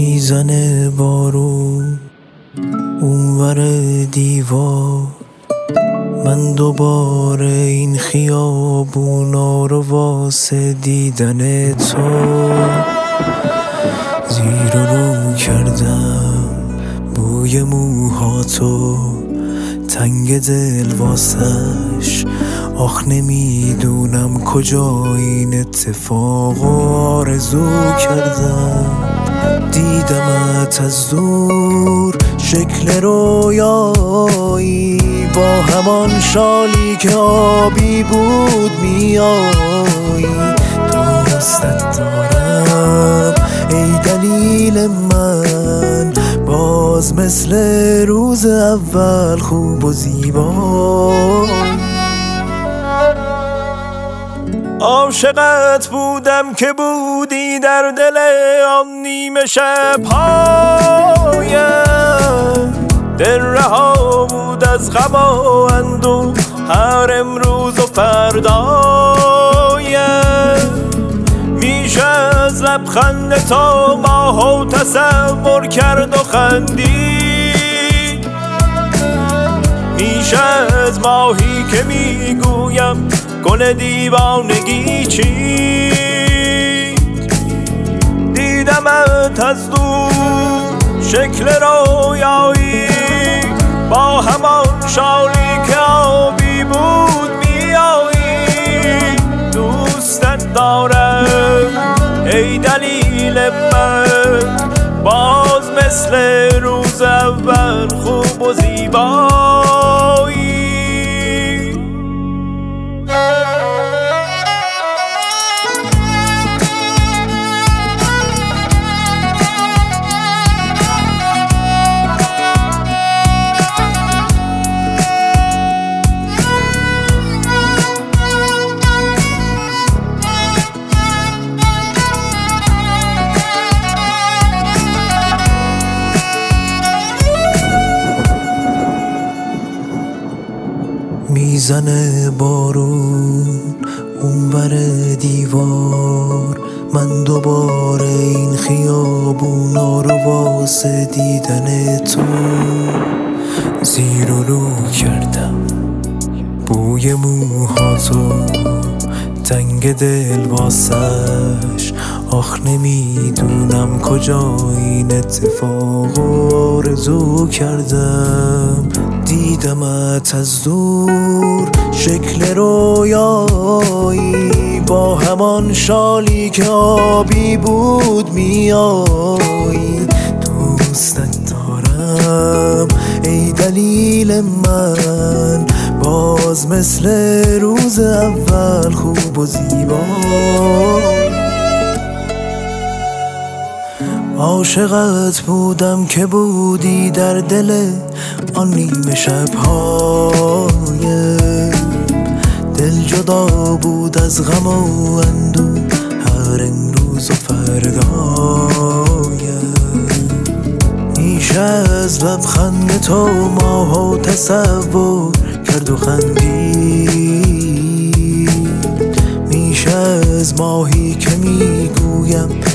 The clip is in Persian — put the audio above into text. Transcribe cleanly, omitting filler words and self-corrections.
میزنه بارون اونور دیوار، من دوباره این خیابونا رو واسه دیدن تو زیر و رو کردم. بوی موهاتو تنگ دل واسش، آخ نمیدونم کجا این اتفاق آرزو کردم. دیدمت از دور شکل رویایی، با همان شالی که آبی بود میایی. دوستت دارم ای دلیل من، باز مثل روز اول خوب و زیبایی. عاشقت بودم که بودی در دل آن نیمه شب‌هایم، دل رها بود از غم و اندوه هر امروز و فردایم. میشه از لبخند تو ماهو تصور کرد و خندید، میشه از ماهی که میگویم گل دیوانگی چید. دیدمت از دور شکل رویایی، با همان شالی که آبی بود میایی. دوستت دارم ای دلیل من، باز مثل روز اول خوب و زیبایی. میزنه بارون اونور دیوار، من دوباره این خیابونا رو واسه دیدن تو زیر و رو کردم. بوی موهاتو تنگ دل واسش، آخ نمیدونم کجا این اتفاق آرزو کردم. دیدمت از دور شکل رویایی، با همان شالی که آبی بود میایی. دوستت دارم ای دلیل من، باز مثل روز اول خوب و زیبایی. عاشقت بودم که بودی در دل آن نیمه شب‌هایم، دل جدا بود از غم و اندوه هر امروز و فردایم. میشه از لبخند تو ماهو تصور کرد و خندید، میشه از ماهی که میگویم